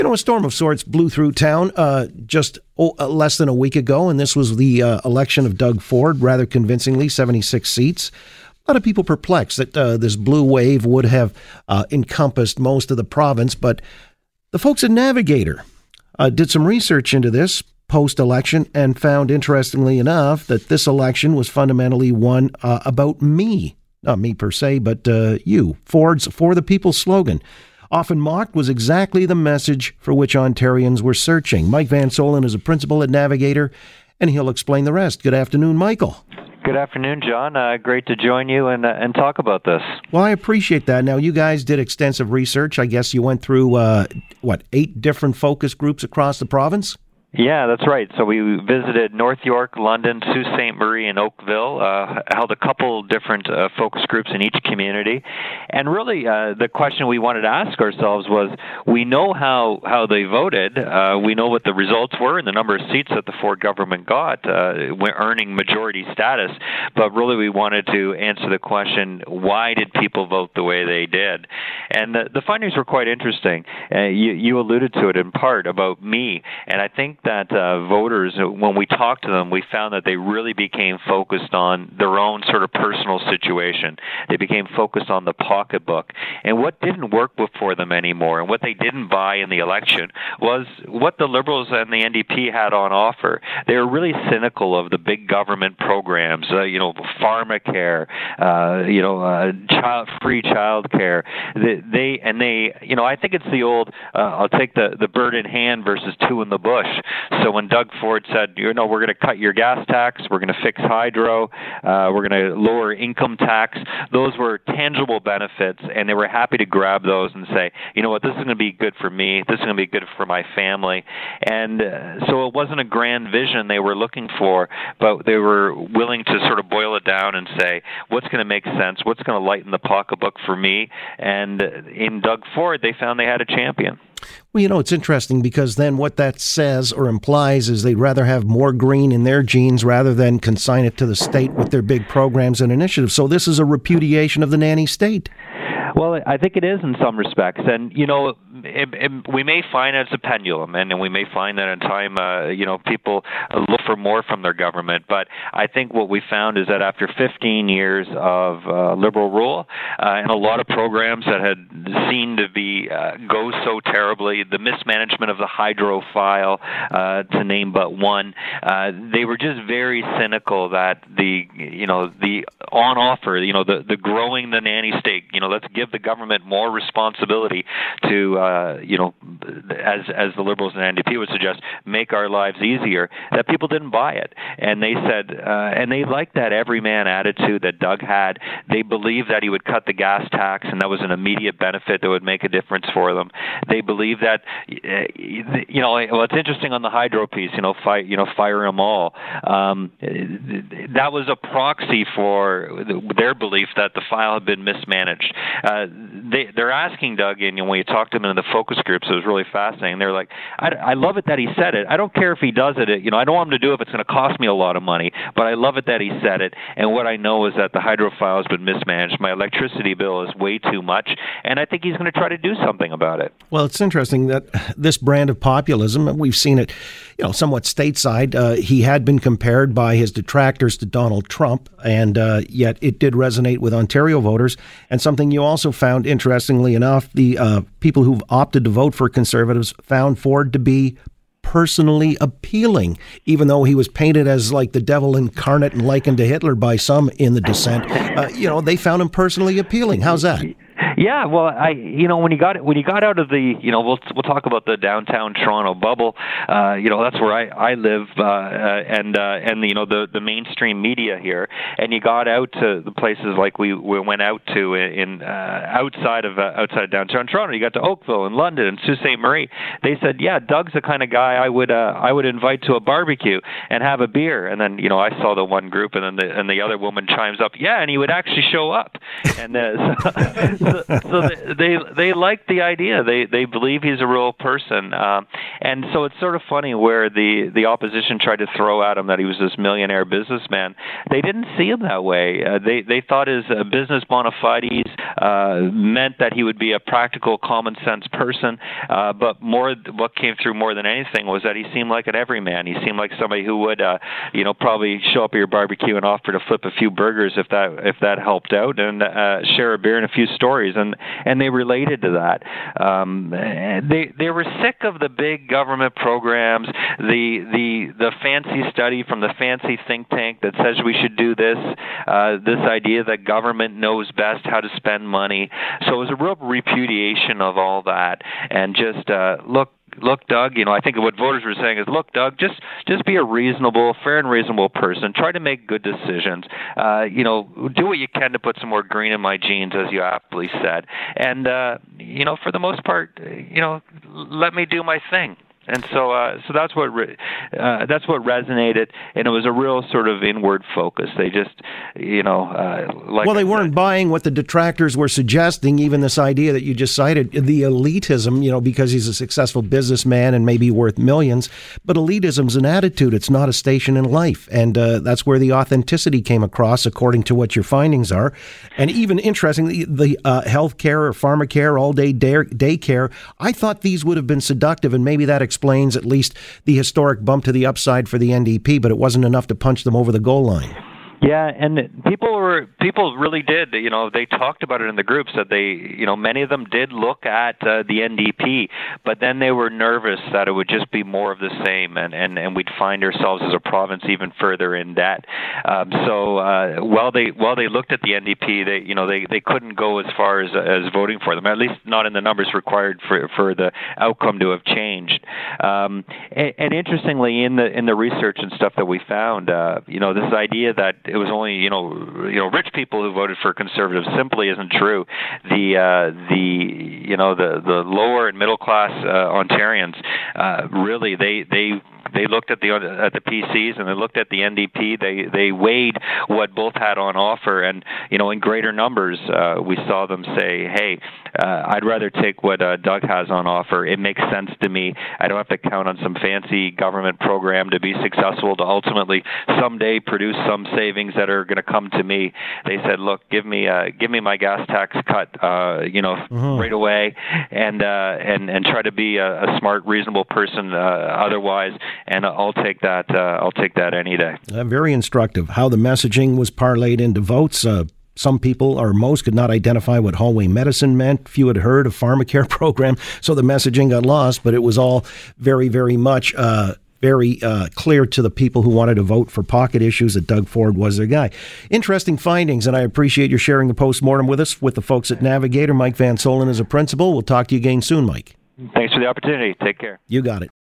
A storm of sorts blew through town just less than a week ago, and this was the election of Doug Ford, rather convincingly, 76 seats. A lot of people perplexed that this blue wave would have encompassed most of the province, but the folks at Navigator did some research into this post-election and found, interestingly enough, that this election was fundamentally one about me. Not me per se, but you. Ford's For the People slogan, often mocked, was exactly the message for which Ontarians were searching. Mike Van Solen is a principal at Navigator, and he'll explain the rest. Good afternoon, Michael. Good afternoon, John. Great to join you and talk about this. Well, I appreciate that. Now, you guys did extensive research. I guess you went through, 8 different focus groups across the province? Yeah, that's right. So we visited North York, London, Sault Ste. Marie, and Oakville, held a couple different focus groups in each community. And really, the question we wanted to ask ourselves was, we know how they voted. We know what the results were and the number of seats that the Ford government got, earning majority status. But really, we wanted to answer the question, why did people vote the way they did? And the findings were quite interesting. You alluded to it in part about me, and I think that voters, when we talked to them, we found that they really became focused on their own sort of personal situation. They became focused on the pocketbook. And what didn't work for them anymore, and what they didn't buy in the election, was what the Liberals and the NDP had on offer. They were really cynical of the big government programs, pharmacare, free child care. I think it's the old, I'll take the bird in hand versus two in the bush. So when Doug Ford said, we're going to cut your gas tax, we're going to fix hydro, we're going to lower income tax, those were tangible benefits, and they were happy to grab those and say, you know what, this is going to be good for me, this is going to be good for my family. And so it wasn't a grand vision they were looking for, but they were willing to sort of boil it down and say, what's going to make sense, what's going to lighten the pocketbook for me? And in Doug Ford, they found they had a champion. Well, it's interesting because then what that says or implies is they'd rather have more green in their genes rather than consign it to the state with their big programs and initiatives. So this is a repudiation of the nanny state. Well, I think it is in some respects, and we may find it's a pendulum, and we may find that in time, people look for more from their government. But I think what we found is that after 15 years of Liberal rule and a lot of programs that had seemed to be go so terribly, the mismanagement of the hydro file, to name but one, they were just very cynical that the on offer, the growing the nanny state, let's give the government more responsibility to, as the Liberals and NDP would suggest, make our lives easier, that people didn't buy it. And they said, and they liked that everyman attitude that Doug had. They believed that he would cut the gas tax, and that was an immediate benefit that would make a difference for them. They believed that, it's interesting on the hydro piece, fire them all. That was a proxy for their belief that the file had been mismanaged. They're asking Doug, and when you talk to them in the focus groups, it was really fascinating. They're like, I love it that he said it. I don't care if he does it. I don't want him to do it if it's going to cost me a lot of money, but I love it that he said it. And what I know is that the hydro file has been mismanaged. My electricity bill is way too much, and I think he's going to try to do something about it. Well, it's interesting that this brand of populism, we've seen it, somewhat stateside. He had been compared by his detractors to Donald Trump, and yet it did resonate with Ontario voters. And something you also found, interestingly enough, the people who've opted to vote for Conservatives found Ford to be personally appealing, even though he was painted as like the devil incarnate and likened to Hitler by some in the dissent. They found him personally appealing. How's that? Yeah, well, when he got out of the, we'll talk about the downtown Toronto bubble. That's where I live, and the mainstream media here. And you got out to the places like we went out to in outside of downtown Toronto. You got to Oakville and London and Sault Ste. Marie. They said, yeah, Doug's the kind of guy I would invite to a barbecue and have a beer. And then I saw the one group, and then the other woman chimes up, yeah, and he would actually show up. And So they like the idea. They believe he's a real person, and so it's sort of funny where the opposition tried to throw at him that he was this millionaire businessman. They didn't see him that way. They thought his business bona fides meant that he would be a practical, common sense person. But what came through more than anything was that he seemed like an everyman. He seemed like somebody who would, probably show up at your barbecue and offer to flip a few burgers if that helped out, and share a beer and a few stories, and they related to that. They were sick of the big government programs, the fancy study from the fancy think tank that says we should do this idea that government knows best how to spend money. So it was a real repudiation of all that, and just look, Doug, I think what voters were saying is, look, Doug, just be a reasonable, fair and reasonable person. Try to make good decisions. Do what you can to put some more green in my jeans, as you aptly said. And, for the most part, let me do my thing. And so that's what resonated, and it was a real sort of inward focus. They just, they weren't buying what the detractors were suggesting. Even this idea that you just cited, the elitism, because he's a successful businessman and maybe worth millions. But elitism's an attitude; it's not a station in life, and that's where the authenticity came across, according to what your findings are. And even interestingly, the health care or pharmacare, all-day daycare. I thought these would have been seductive, and maybe that explains at least the historic bump to the upside for the NDP, but it wasn't enough to punch them over the goal line. Yeah, and people really did. They talked about it in the groups that many of them did look at the NDP, but then they were nervous that it would just be more of the same, and we'd find ourselves as a province even further in debt. So while they looked at the NDP, they couldn't go as far as voting for them, at least not in the numbers required for the outcome to have changed. And interestingly, in the research and stuff that we found, this idea that it was only rich people who voted for Conservatives simply isn't true. The lower and middle class Ontarians really they looked at the PCs and they looked at the NDP. They weighed what both had on offer, and in greater numbers we saw them say, "Hey, I'd rather take what Doug has on offer. It makes sense to me. I don't have to count on some fancy government program to be successful to ultimately someday produce some savings that are going to come to me." They said, "Look, give me my gas tax cut, right away, and try to be a smart, reasonable person otherwise." And I'll take that. I'll take that any day. Very instructive. How the messaging was parlayed into votes. Some people, or most, could not identify what hallway medicine meant. Few had heard of pharmacare program, so the messaging got lost. But it was all very, very much very clear to the people who wanted to vote for pocket issues that Doug Ford was their guy. Interesting findings, and I appreciate your sharing the postmortem with us, with the folks at Navigator. Mike Van Solen is a principal. We'll talk to you again soon, Mike. Thanks for the opportunity. Take care. You got it.